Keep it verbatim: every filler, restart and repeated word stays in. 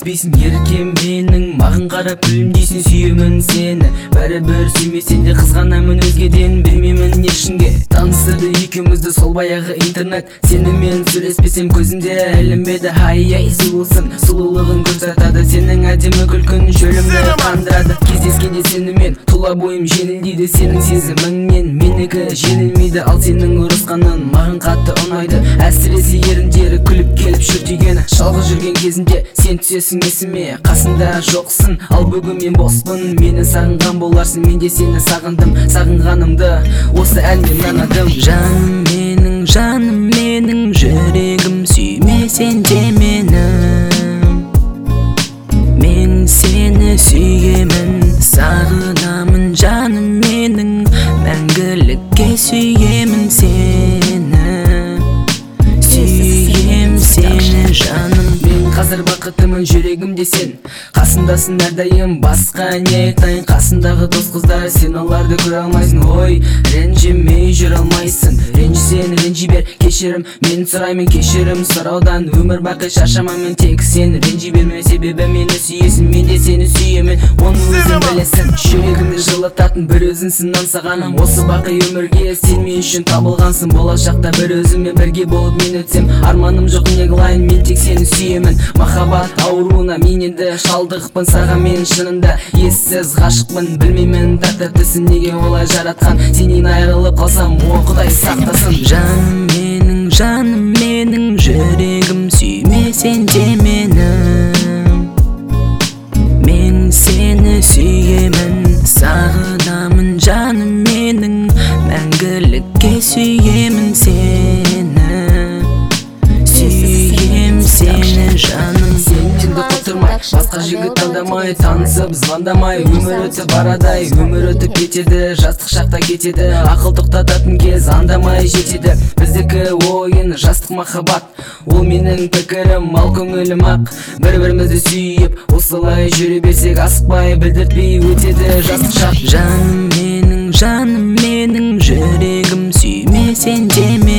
жетіспейсің еркем менің, маған қарап күлімдейсің, сүйемін сені. Бәрібір сүймесең де қызғанамын өзгеден, бермеймін ешкімге. Таныстырды екеумізді сол баяғы интернет, сенімен сөйлеспесем көзімде ілінбеді. Ай-яй сұлусың, сұлулығың көрсатады, сенің әдемі күлкің шөлімді қандырады. Кездескенде сенімен тұла бойым жеңілдейді, сенің сезіміңнен менікі жеңілмейді. Ал сенің ұрысқаның маған қатты ұнайды, әсіресе еріндері күліп келіп шүртигені. Жалғыз жүрген кезімде сен түсесің есіме, қасында жоқсың, ал бүгін мен боспын. Мені сағынған боларсың, мен де сені сағындым, сағынғанымды осы әнмен анадым. Жаным менің, жаным менің, жүрегім сүймесең де менің, мен сені сүйемін, сағынамын жаным менің, мәңгілікке сүйемін сені, сүйем сені жаным. Мен қазір бақытымын, жүрегімде сен қасымдасың әрдайым, басқа не айтайын. Қасымдағы дос қыздар, сен оларды көре алмайсың. Ой, ренжімей жүре алмайсың, ренжісең ренжи бер, кешірім мен сұраймын, кешірім сұраудан өмір бақи шаршамаймын. Тек сен ренжи берме, себебі мені сүйесің, мен де сені сүйемін, оны өзің білесің. Жүрегімді жылытатын бір өзіңсің аңсағаным, осы бақи өмірге сен мен үшін табылғансың. Болашақта бір өзіңмен бірге болып мен өтсем, арманым жоқ не қылайын, мен тек сені сүйемін. Махаббат ауруына мен енді шалдықпын, саған мен шынында ессіз ғашықпын. Білмеймін тәптісін неге олай жаратқан, сенен айырылып қалсам о Құдай сақтасын. Жаным менің, жаным менің, жүрегім сүймесең де менің, мен сені сүйемін, сағынамын жаным менің, мәңгілікке сүйемін сені, сүйем сені жаным. Сен түнді құтырмай, басқа жігіт таңдамай, танысып звондамай, өмір өтіп барадай, өмір өтіп кетеді, жастық шақта кетеді, ақыл тоқтататын кез андамай жетеді. Біздікі ойын, жастық махаббат, ол менің пікірім, ал көңілім ақ. Бір-бірімізді сүйіп, осылай жүре берсек, асықпай, білдіртпей өтеді жастық шақ. Жаным менің, жаным менің, жүрегім сүймесең де